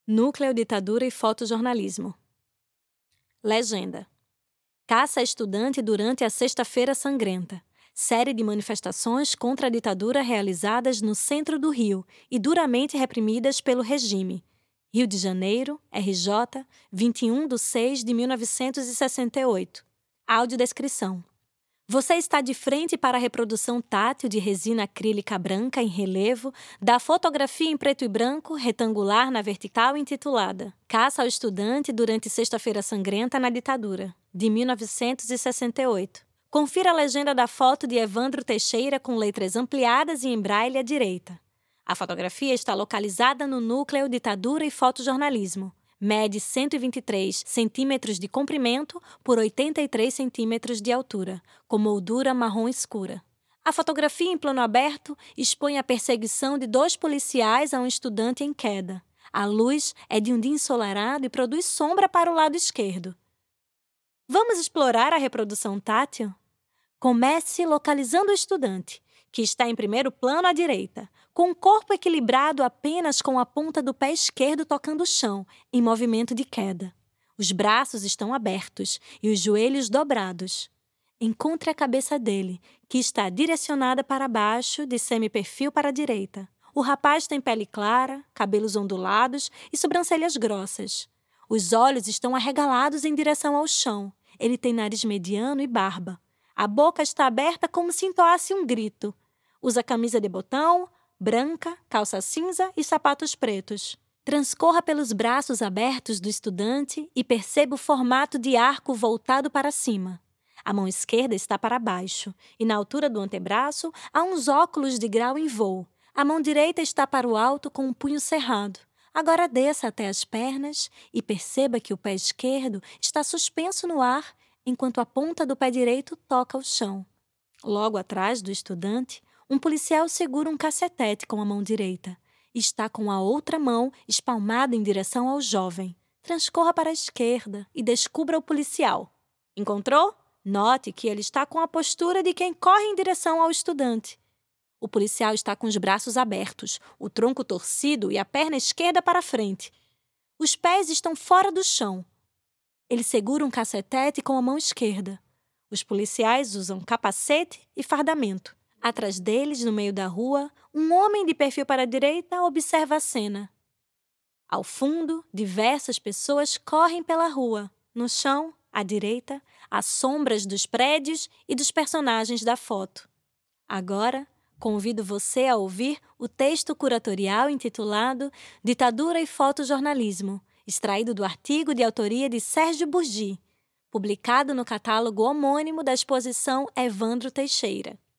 Núcleo Ditadura e Fotojornalismo. Legenda. Caça a estudante durante a Sexta-feira Sangrenta. Série de manifestações contra a ditadura realizadas no centro do Rio e duramente reprimidas pelo regime. Rio de Janeiro, RJ, 21/6/1968. Audiodescrição. Você está de frente para a reprodução tátil de resina acrílica branca em relevo da fotografia em preto e branco retangular na vertical intitulada Caça ao Estudante durante Sexta-feira Sangrenta na Ditadura, de 1968. Confira a legenda da foto de Evandro Teixeira com letras ampliadas e em braille à direita. A fotografia está localizada no Núcleo Ditadura e Fotojornalismo. Mede 123 centímetros de comprimento por 83 centímetros de altura, com moldura marrom escura. A fotografia em plano aberto expõe a perseguição de 2 policiais a um estudante em queda. A luz é de um dia ensolarado e produz sombra para o lado esquerdo. Vamos explorar a reprodução tátil? Comece localizando o estudante, que está em primeiro plano à direita, com o corpo equilibrado apenas com a ponta do pé esquerdo tocando o chão, em movimento de queda. Os braços estão abertos e os joelhos dobrados. Encontre a cabeça dele, que está direcionada para baixo, de semi-perfil para a direita. O rapaz tem pele clara, cabelos ondulados e sobrancelhas grossas. Os olhos estão arregalados em direção ao chão. Ele tem nariz mediano e barba. A boca está aberta como se entoasse um grito. Usa camisa de botão, branca, calça cinza e sapatos pretos. Transcorra pelos braços abertos do estudante e perceba o formato de arco voltado para cima. A mão esquerda está para baixo e na altura do antebraço há uns óculos de grau em voo. A mão direita está para o alto com o punho cerrado. Agora desça até as pernas e perceba que o pé esquerdo está suspenso no ar enquanto a ponta do pé direito toca o chão. Logo atrás do estudante, um policial segura um cacetete com a mão direita e está com a outra mão espalmada em direção ao jovem. Transcorra para a esquerda e descubra o policial. Encontrou? Note que ele está com a postura de quem corre em direção ao estudante. O policial está com os braços abertos, o tronco torcido e a perna esquerda para frente. Os pés estão fora do chão. Ele segura um cacetete com a mão esquerda. Os policiais usam capacete e fardamento. Atrás deles, no meio da rua, um homem de perfil para a direita observa a cena. Ao fundo, diversas pessoas correm pela rua. No chão, à direita, há sombras dos prédios e dos personagens da foto. Agora, convido você a ouvir o texto curatorial intitulado Ditadura e Fotojornalismo, extraído do artigo de autoria de Sérgio Burgi, publicado no catálogo homônimo da exposição Evandro Teixeira.